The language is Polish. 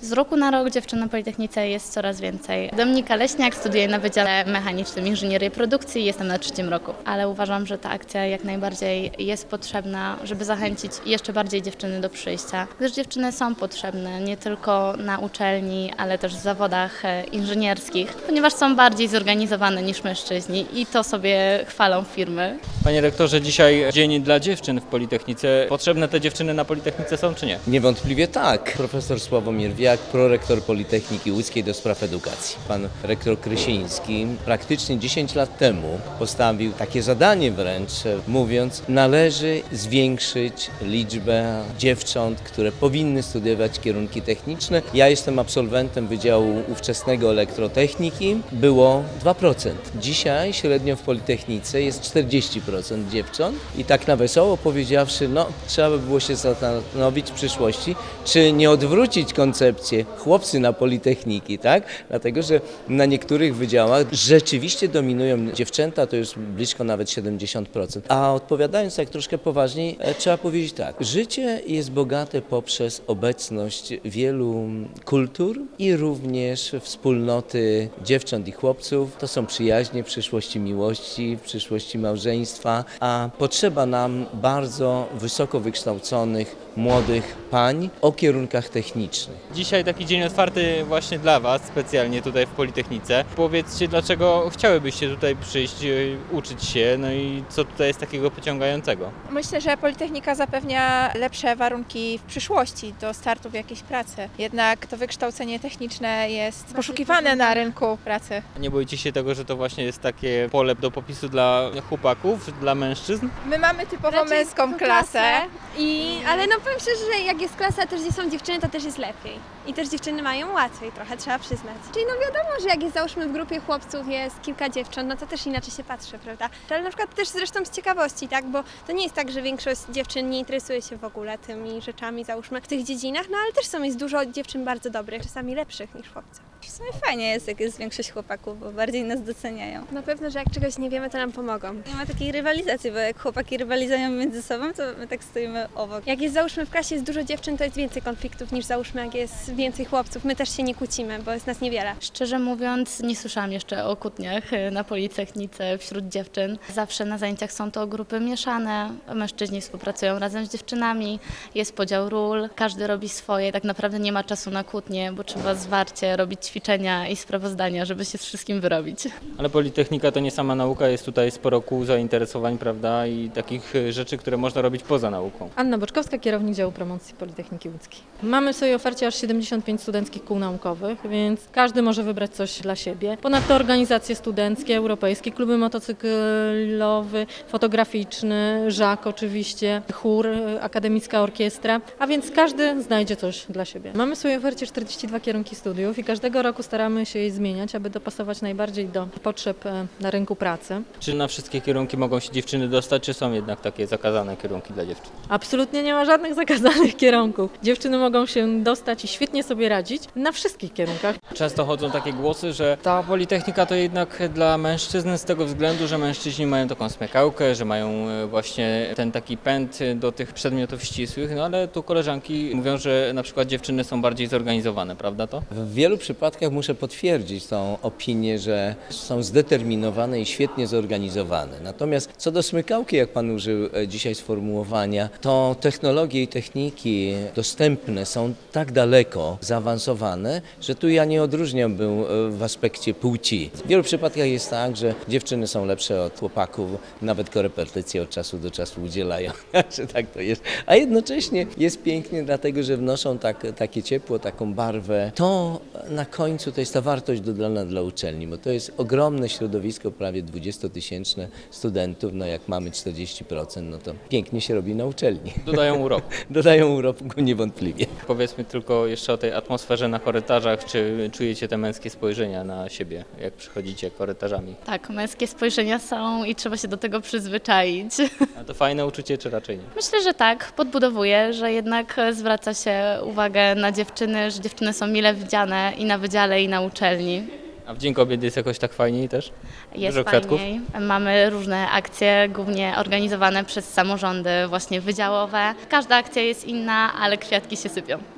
Z roku na rok dziewczyn na Politechnice jest coraz więcej. Dominika Leśniak studiuje na Wydziale Mechanicznym Inżynierii Produkcji i jestem na 3. roku. Ale uważam, że ta akcja jak najbardziej jest potrzebna, żeby zachęcić jeszcze bardziej dziewczyny do przyjścia. Gdyż dziewczyny są potrzebne nie tylko na uczelni, ale też w zawodach inżynierskich, ponieważ są bardziej zorganizowane niż mężczyźni i to sobie chwalą firmy. Panie rektorze, dzisiaj dzień dla dziewczyn w Politechnice. Potrzebne te dziewczyny na Politechnice są czy nie? Niewątpliwie tak. Profesor Sławomir Wiak, prorektor Politechniki Łódzkiej do spraw edukacji. Pan rektor Krysiński praktycznie 10 lat temu postawił takie zadanie wręcz, mówiąc, należy zwiększyć liczbę dziewcząt, które powinny studiować kierunki techniczne. Ja jestem absolwentem Wydziału ówczesnego elektrotechniki. Było 2%. Dzisiaj średnio w Politechnice jest 40% dziewcząt i tak na wesoło powiedziawszy, trzeba by było się zastanowić w przyszłości, czy nie odwrócić koncepcję chłopcy na Politechniki, tak? Dlatego, że na niektórych wydziałach rzeczywiście dominują dziewczęta, to już blisko nawet 70%. A odpowiadając tak troszkę poważniej, trzeba powiedzieć tak, życie jest bogate poprzez obecność wielu kultur i również wspólnoty dziewcząt i chłopców. To są przyjaźnie w przyszłości miłości, w przyszłości małżeństwa, a potrzeba nam bardzo wysoko wykształconych, młodych pań o kierunkach technicznych. Dzisiaj taki dzień otwarty właśnie dla Was, specjalnie tutaj w Politechnice. Powiedzcie, dlaczego chciałybyście tutaj przyjść, uczyć się, no i co tutaj jest takiego pociągającego? Myślę, że Politechnika zapewnia lepsze warunki w przyszłości do startu w jakiejś pracy. Jednak to wykształcenie techniczne jest poszukiwane na rynku pracy. Nie boicie się tego, że to właśnie jest takie pole do popisu dla chłopaków, dla mężczyzn? My mamy typowo Raczej męską klasę. Ale powiem szczerze, że jak jest klasa też, gdzie są dziewczyny, to też jest lepiej. I też dziewczyny mają łatwiej trochę, trzeba przyznać. Czyli wiadomo, że jak jest załóżmy w grupie chłopców jest kilka dziewcząt, no to też inaczej się patrzy, prawda? Ale na przykład też zresztą z ciekawości, tak? Bo to nie jest tak, że większość dziewczyn nie interesuje się w ogóle tymi rzeczami, załóżmy w tych dziedzinach, no ale też jest dużo dziewczyn bardzo dobrych, czasami lepszych niż chłopcy. W sumie fajnie jest, jak jest większość chłopaków, bo bardziej nas doceniają. Na pewno, że jak czegoś nie wiemy, to nam pomogą. Nie ma takiej rywalizacji, bo jak chłopaki rywalizują między sobą, to my tak stoimy obok. Jak jest załóżmy w klasie jest dużo dziewczyn, to jest więcej konfliktów niż załóżmy jak jest więcej chłopców. My też się nie kłócimy, bo jest nas niewiele. Szczerze mówiąc, nie słyszałam jeszcze o kłótniach na Politechnice wśród dziewczyn. Zawsze na zajęciach są to grupy mieszane, mężczyźni współpracują razem z dziewczynami, jest podział ról, każdy robi swoje, tak naprawdę nie ma czasu na kłótnie, bo trzeba zwarcie robić ćwiczenia i sprawozdania, żeby się z wszystkim wyrobić. Ale Politechnika to nie sama nauka, jest tutaj sporo kół, zainteresowań, prawda, i takich rzeczy, które można robić poza nauką. Anna Boczkowska, kierownik działu promocji Politechniki Łódzkiej. Mamy w swojej ofercie aż 75 studenckich kół naukowych, więc każdy może wybrać coś dla siebie. Ponadto organizacje studenckie, europejskie, kluby motocyklowy, fotograficzny, żak oczywiście, chór, akademicka orkiestra, a więc każdy znajdzie coś dla siebie. Mamy w swojej ofercie 42 kierunki studiów i każdego roku staramy się je zmieniać, aby dopasować najbardziej do potrzeb na rynku pracy. Czy na wszystkie kierunki mogą się dziewczyny dostać, czy są jednak takie zakazane kierunki dla dziewczyn? Absolutnie nie ma żadnych zakazanych kierunków. Dziewczyny mogą się dostać i świetnie sobie radzić na wszystkich kierunkach. Często chodzą takie głosy, że ta Politechnika to jednak dla mężczyzn z tego względu, że mężczyźni mają taką smykałkę, że mają właśnie ten taki pęd do tych przedmiotów ścisłych, no ale tu koleżanki mówią, że na przykład dziewczyny są bardziej zorganizowane, prawda to? W wielu przypadkach muszę potwierdzić tą opinię, że są zdeterminowane i świetnie zorganizowane. Natomiast co do smykałki, jak Pan użył dzisiaj sformułowania, to technologie i techniki dostępne są tak daleko zaawansowane, że tu ja nie odróżniałbym w aspekcie płci. W wielu przypadkach jest tak, że dziewczyny są lepsze od chłopaków, nawet korepetycje od czasu do czasu udzielają, że tak to jest. A jednocześnie jest pięknie, dlatego że wnoszą takie ciepło, taką barwę. To na końcu to jest ta wartość dodana dla uczelni, bo to jest ogromne środowisko, prawie 20-tysięczne studentów, jak mamy 40%, to pięknie się robi na uczelni. Dodają uroku. Dodają uroku niewątpliwie. Powiedzmy tylko jeszcze o tej atmosferze na korytarzach, czy czujecie te męskie spojrzenia na siebie, jak przychodzicie korytarzami? Tak, męskie spojrzenia są i trzeba się do tego przyzwyczaić. A to fajne uczucie, czy raczej nie? Myślę, że tak, podbudowuje, że jednak zwraca się uwagę na dziewczyny, że dziewczyny są mile widziane i na wydziale, i na uczelni. A w Dzień Kobiet jest jakoś tak fajniej też? Jest Dużo kwiatków? fajniej. Mamy różne akcje, głównie organizowane przez samorządy właśnie wydziałowe. Każda akcja jest inna, ale kwiatki się sypią.